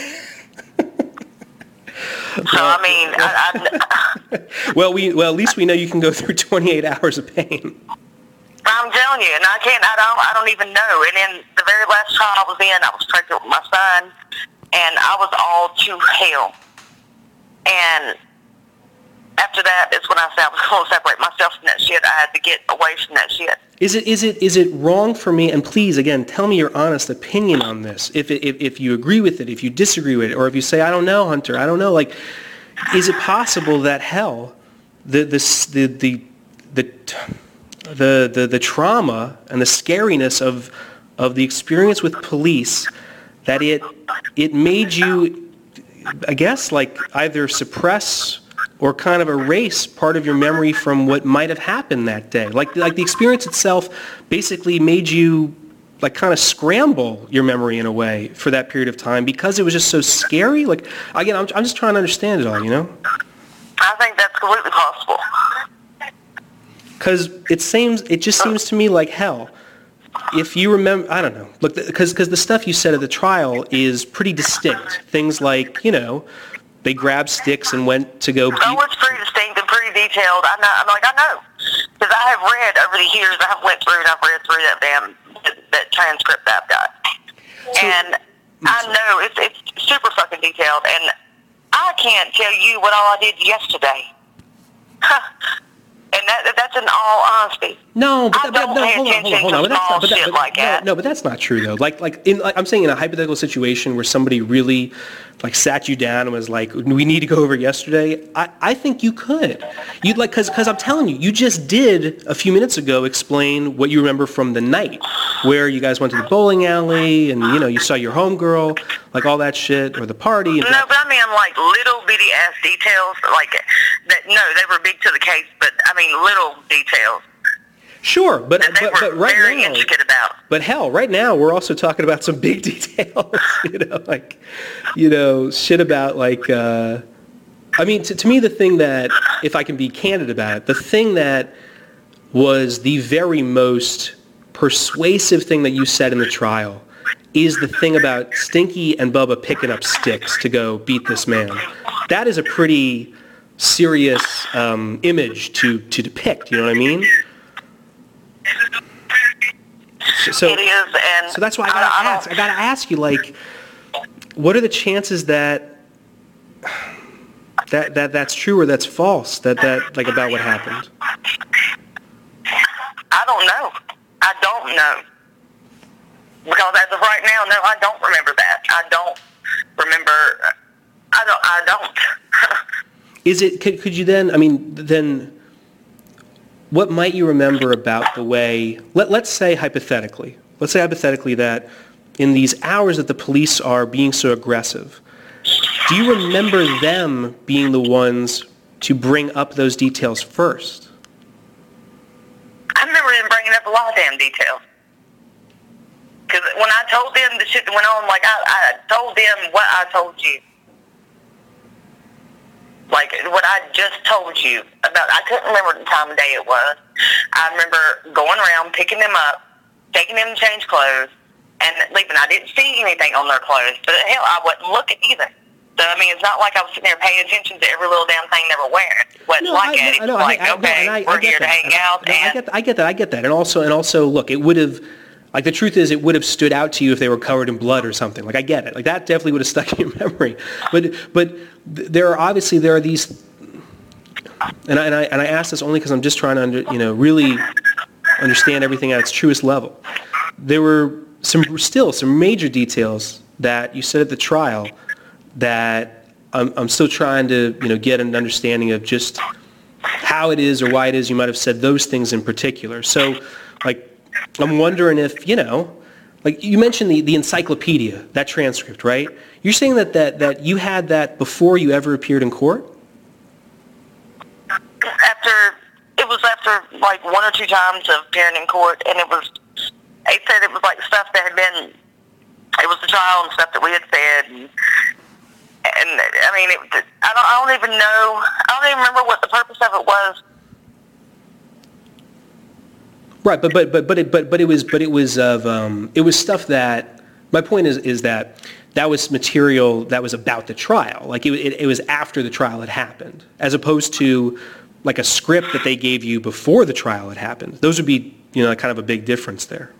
So I mean, I, I, well, we well at least we know you can go through twenty-eight hours of pain. I'm telling you, and I can't. I don't. I don't even know. And then the very last trial I was in, I was pregnant with my son, and I was all to hell. And after that, is when I said I was going to separate myself from that shit. I had to get away from that shit. Is it is it is it wrong for me? And please, again, tell me your honest opinion on this. If it, if if you agree with it, if you disagree with it, or if you say I don't know, Hunter, I don't know. Like, is it possible that hell, the the the the the the, the, the trauma and the scariness of of the experience with police, that it it made you, I guess, like either suppress or kind of erase part of your memory from what might have happened that day. Like like the experience itself basically made you like kind of scramble your memory in a way for that period of time because it was just so scary. Like, again, I'm I'm just trying to understand it all, you know? I think that's completely possible. Because it seems, it just seems to me like hell. If you remember, I don't know, look, because because the stuff you said at the trial is pretty distinct. Things like, you know, they grabbed sticks and went to go. Beat. Oh, it's pretty distinct and pretty detailed. I know. I'm like, I know, because I have read over the years. I have went through and I've read through that damn that, that transcript that I've got, so, and I know it's it's super fucking detailed. And I can't tell you what all I did yesterday. And that, that's in all honesty. No, but, I that, but don't no, pay hold on, hold on, attention hold on. to But that's small not, but that, shit but, like no, that. no, but that's not true though. Like, like, in, like, I'm saying in a hypothetical situation where somebody really, like, sat you down and was like, "We need to go over yesterday." I, I think you could. You'd like, cause, cause I'm telling you, you just did a few minutes ago explain what you remember from the night, where you guys went to the bowling alley and you know you saw your homegirl, like all that shit, or the party. And No, but I mean like little bitty ass details, like that. No, they were big to the case, but I mean little details. Sure, but That they but, were but right very now, intricate about. but hell, right now we're also talking about some big details. You know, like, you know, shit about like. Uh, I mean, to, to me, the thing that, if I can be candid about it, the thing that was the very most persuasive thing that you said in the trial is the thing about Stinky and Bubba picking up sticks to go beat this man. That is a pretty serious um, image to to depict. You know what I mean? So, It is, and so that's why I gotta I, I ask. I gotta ask you, like, what are the chances that that that that's true or that's false? That that like about what happened? I don't know. I don't know. Because as of right now, no, I don't remember that. I don't remember. I don't. I don't. Is it? Could, could you then? I mean, then. What might you remember about the way, let, let's say hypothetically, let's say hypothetically that in these hours that the police are being so aggressive, do you remember them being the ones to bring up those details first? I remember them bringing up a lot of damn details. Because when I told them the shit that went on, like I, I told them what I told you. Like, what I just told you about, I couldn't remember the time of day it was. I remember going around, picking them up, taking them to change clothes, and leaving. I didn't see anything on their clothes, but hell, I wasn't looking either. So, I mean, it's not like I was sitting there paying attention to every little damn thing they were wearing. It wasn't No, like I, that. It I, no, was like, I, I, okay, no, I, we're I get here to that. hang out. No, and I get, I get that. I get that. And also, and also, look, it would have, like, the truth is, it would have stood out to you if they were covered in blood or something. Like, I get it. Like, that definitely would have stuck in your memory. But, but there are obviously there are these. And I, and I and I ask this only because I'm just trying to under, you know really understand everything at its truest level. There were some still some major details that you said at the trial that I'm I'm still trying to you know get an understanding of just how it is or why it is you might have said those things in particular. So, like, I'm wondering if you know, like you mentioned the, the encyclopedia, that transcript, right? You're saying that, that that you had that before you ever appeared in court? After, it was after like one or two times of appearing in court, and it was, they said it was like stuff that had been, it was the trial and stuff that we had said, and, and I mean, it, I, don't, I don't even know, I don't even remember what the purpose of it was. Right, but but but but it but but it was but it was of um, it was stuff that my point is is that that was material that was about the trial. Like it, it it was after the trial had happened, as opposed to like a script that they gave you before the trial had happened. Those would be you know kind of a big difference there.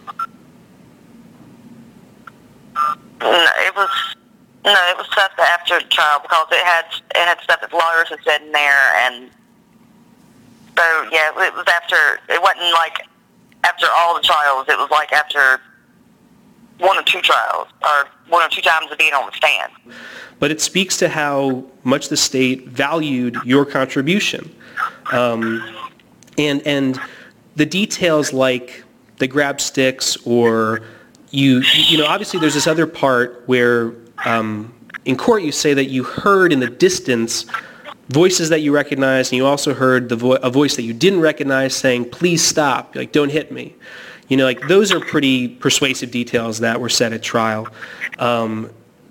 No, it was no, it was stuff after the trial because it had it had stuff that lawyers had said in there, and so yeah, it was after. It wasn't like after all the trials. It was like after one or two trials, or one or two times of being on the stand. But it speaks to how much the state valued your contribution, um, and and the details like the grab sticks or you you know obviously there's this other part where um, in court you say that you heard in the distance voices that you recognized, and you also heard the vo- a voice that you didn't recognize saying, "Please stop! Like, don't hit me." You know, like those are pretty persuasive details that were said at trial. Um,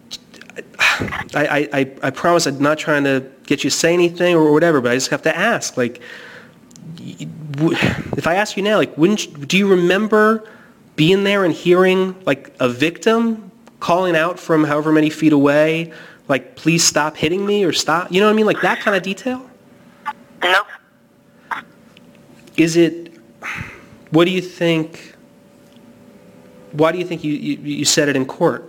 I, I, I promise I'm not trying to get you to say anything or whatever, but I just have to ask. Like, if I ask you now, like, wouldn't you, do you remember being there and hearing like a victim calling out from however many feet away? Like, please stop hitting me or stop. You know what I mean? Like that kind of detail? Nope. Is it, what do you think, why do you think you, you, you said it in court?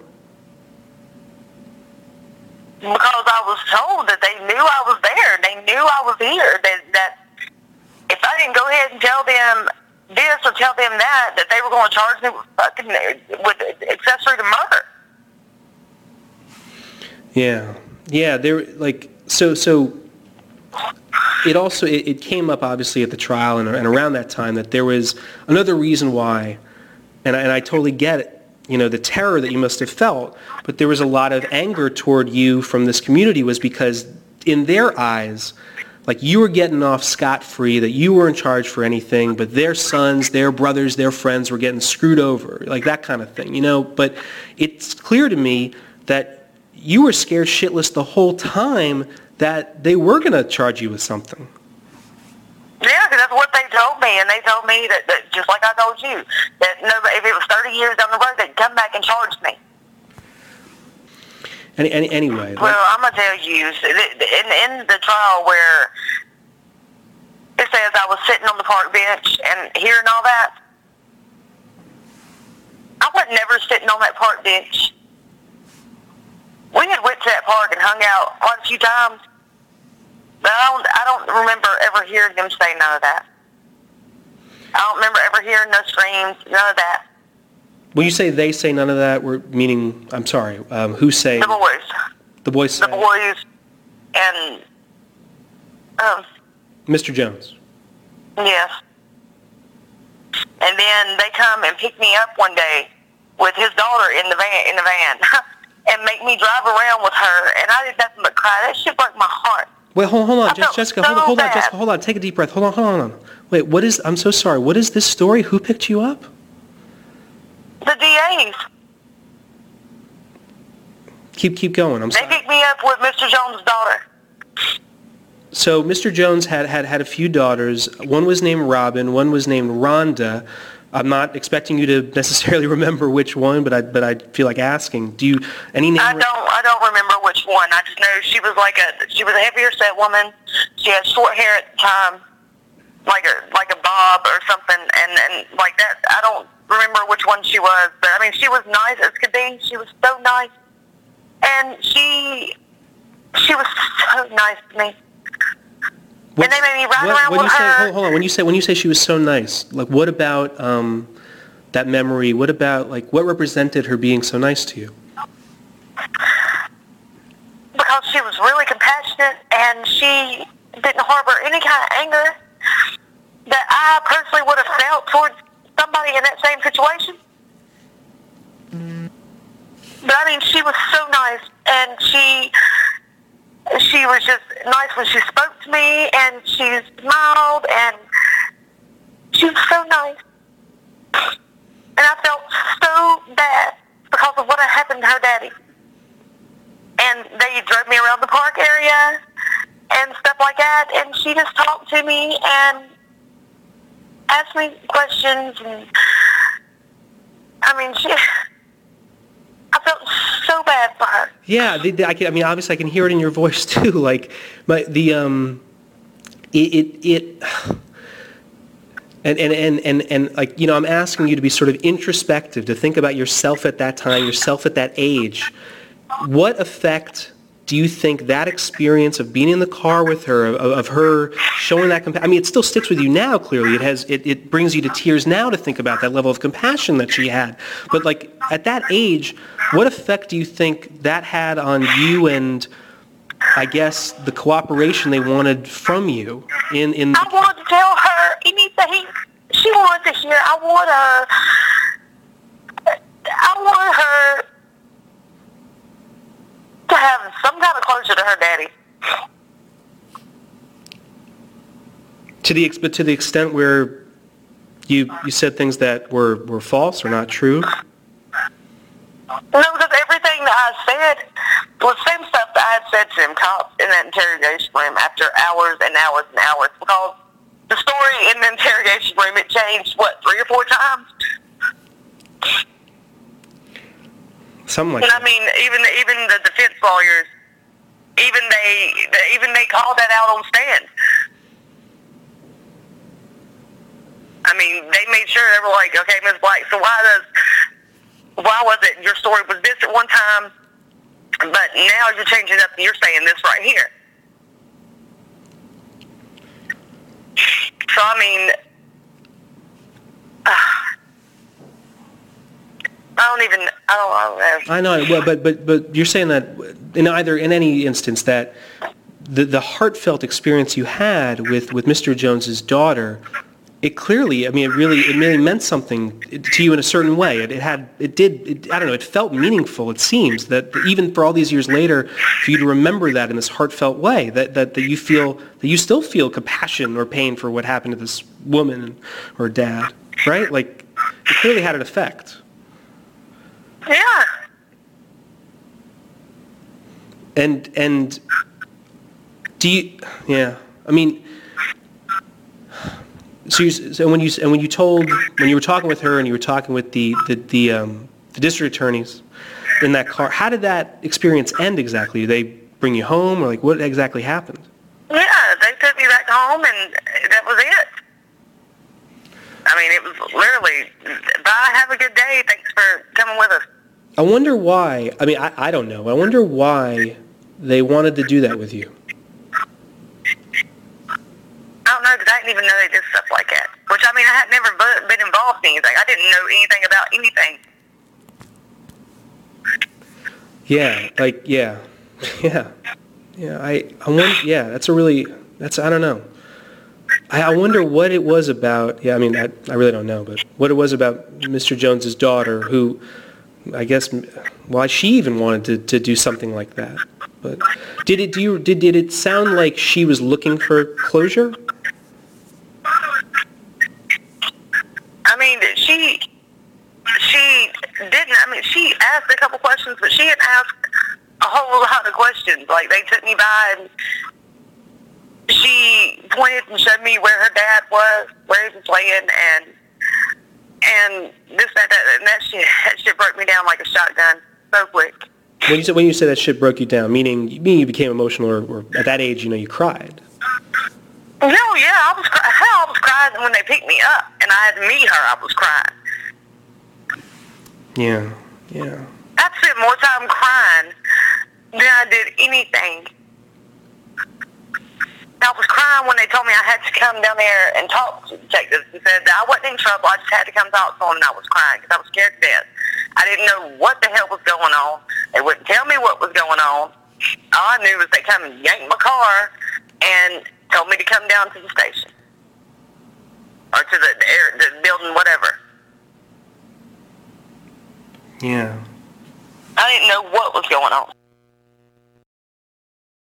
Because I was told that they knew I was there. They knew I was here. That, that I didn't go ahead and tell them this or tell them that, that they were going to charge me with fucking with accessory to murder. Yeah, yeah. There, like, so, so. It also it, it came up obviously at the trial and, and around that time that there was another reason why, and I, and I totally get it, you know, the terror that you must have felt, but there was a lot of anger toward you from this community was because in their eyes, like you were getting off scot-free, that you were in charge for anything, but their sons, their brothers, their friends were getting screwed over, like that kind of thing, you know. But it's clear to me that you were scared shitless the whole time that they were going to charge you with something. Yeah, because that's what they told me, and they told me that, that just like I told you, that nobody, if it was thirty years down the road, they'd come back and charge me. Any, any, anyway. Well, like, I'm going to tell you, in, in the trial where it says I was sitting on the park bench and hearing all that, I was never sitting on that park bench. We had went to that park and hung out quite a few times, but I don't, I don't remember ever hearing them say none of that. I don't remember ever hearing no screams, none of that. When you say they say none of that, we're meaning, I'm sorry, um, who say? The boys. The boys say? The boys and, um... Mister Jones. Yes. And then they come and pick me up one day with his daughter in the van, in the van. And make me drive around with her, and I did nothing but cry. That shit broke my heart. Wait, hold, hold on, I Jessica, Jessica so hold on, hold bad. on, Jessica, hold on, take a deep breath. Hold on, hold on, hold on. Wait, what is, I'm so sorry, what is this story? Who picked you up? The D As. Keep, keep going, I'm sorry. They picked me up with Mister Jones' daughter. So Mister Jones had, had, had a few daughters. One was named Robin, one was named Rhonda. I'm not expecting you to necessarily remember which one, but I but I feel like asking. Do you any name? I don't I don't remember which one. I just know she was like a she was a heavier set woman. She had short hair at the time, like a like a bob or something, and and like that. I don't remember which one she was, but I mean she was nice as could be. She was so nice, and she she was so nice to me. What's, and they made me ride what, around when with you her. Say, hold, hold on. When you say when you say she was so nice, like what about um, that memory? What about like what represented her being so nice to you? Because she was really compassionate and she didn't harbor any kind of anger that I personally would have felt towards somebody in that same situation. But I mean, she was so nice, and she. She was just nice when she spoke to me, and she smiled, and she was so nice. And I felt so bad because of what had happened to her daddy. And they drove me around the park area and stuff like that, and she just talked to me and asked me questions, and I mean, she... I felt so bad for her. Yeah, the, the, I, can, I mean, obviously, I can hear it in your voice too. Like, my the um, it it, it and, and and and and like you know, I'm asking you to be sort of introspective, to think about yourself at that time, yourself at that age. What effect do you think that experience of being in the car with her, of, of her showing that compassion? I mean, it still sticks with you now. Clearly, it has. It, it brings you to tears now to think about that level of compassion that she had. But like at that age, what effect do you think that had on you and, I guess, the cooperation they wanted from you? In in. I wanted to tell her anything she wanted to hear. I want her. I want her to have some kind of closure to her daddy. To the but to the extent where you you said things that were, were false or not true? No, because everything that I said was the same stuff that I had said to them cops in that interrogation room after hours and hours and hours, because the story in the interrogation room, it changed, what, three or four times? Something like and that. I mean, even even the defense lawyers, even they even they called that out on stand. I mean, they made sure they were like, okay, Miz Black, so why does why was it your story was this at one time, but now you're changing up and you're saying this right here? So, I mean, uh, I don't even, I don't, I don't know. I know, well, but, but, but you're saying that in either, in any instance, that the, the heartfelt experience you had with, with Mister Jones's daughter, it clearly, I mean, it really, it really meant something to you in a certain way. It, it had, it did, it, I don't know, it felt meaningful, it seems, that even for all these years later, for you to remember that in this heartfelt way, that, that, that you feel, that you still feel compassion or pain for what happened to this woman or dad, right? Like, it clearly had an effect. Yeah. And, and do you, yeah, I mean, so, you, so when you and when you told when you were talking with her and you were talking with the the the, um, the district attorneys in that car, how did that experience end exactly? Did they bring you home, or like what exactly happened? Yeah, they took me back home, and that was it. I mean, it was literally, bye, have a good day, thanks for coming with us. I wonder why. I mean, I, I don't know. I wonder why they wanted to do that with you. I don't know, because I didn't even know they did stuff like that. Which, I mean, I had never bu- been involved in anything. I didn't know anything about anything. Yeah, like, yeah, yeah, yeah. I, I wonder, yeah, that's a really, that's, I don't know. I, I wonder what it was about, yeah, I mean, I, I really don't know, but what it was about Mister Jones's daughter who, I guess, why she even wanted to, to do something like that. But did it, do you, did, did it sound like she was looking for closure? I mean, she, she didn't, I mean, she asked a couple questions, but she didn't ask a whole lot of questions. Like, they took me by and she pointed and showed me where her dad was, where he was laying, and, and this, that, that, and that shit, that shit broke me down like a shotgun so quick. When you say, when you say that shit broke you down, meaning, meaning you became emotional, or, or at that age, you know, you cried. No, yeah, I was crying. Hell, I was crying when they picked me up, and I had to meet her. I was crying. Yeah, yeah. I spent more time crying than I did anything. I was crying when they told me I had to come down there and talk to detectives and said that I wasn't in trouble. I just had to come talk to them, and I was crying because I was scared to death. I didn't know what the hell was going on. They wouldn't tell me what was going on. All I knew was they come and yanked my car and told me to come down to the station or to the, the, air, the building, whatever. Yeah. I didn't know what was going on.